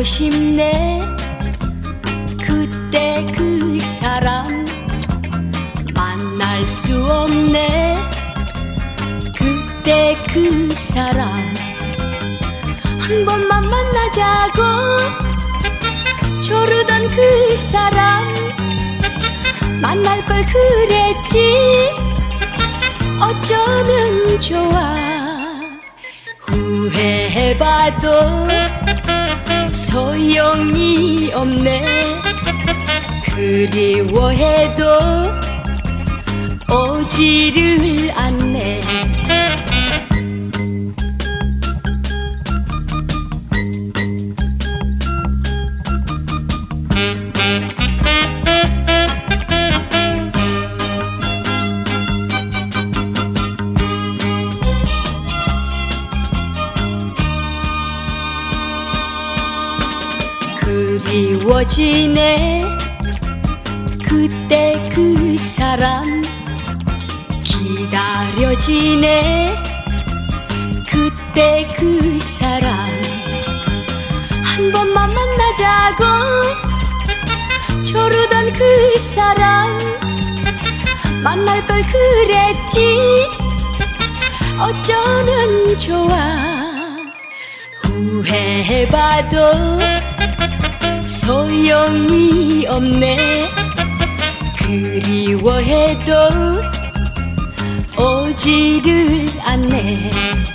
싶네. 그때 그 사람 만날 수 없네. 그때 그 사람 한 번만 만나자고 조르던 그 사람 만날 걸 그랬지. 어쩌면 좋아. 후회해봐도 소용이 없네. 그리워해도 오지를 않네. 그리워지네. 그때 그 사람 기다려지네. 그때 그 사람 한 번만 만나자고 조르던 그 사람 만날 걸 그랬지. 어쩌면 좋아. 후회해봐도 소용이 없네. 그리워해도 오지를 않네.